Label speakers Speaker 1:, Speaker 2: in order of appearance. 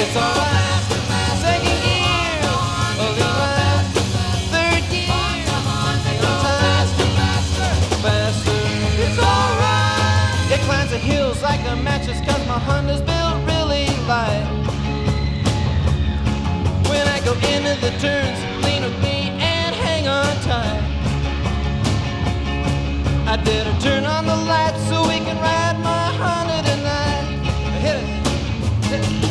Speaker 1: It's alright. Second gear, a little less. Third gear, sometimes faster. It's alright. It climbs the hills like a mattress 'cause my Honda's built really light. When I go into the turns, lean with me and hang on tight. I did a turn on the lights so we can ride my Honda tonight. Hit it.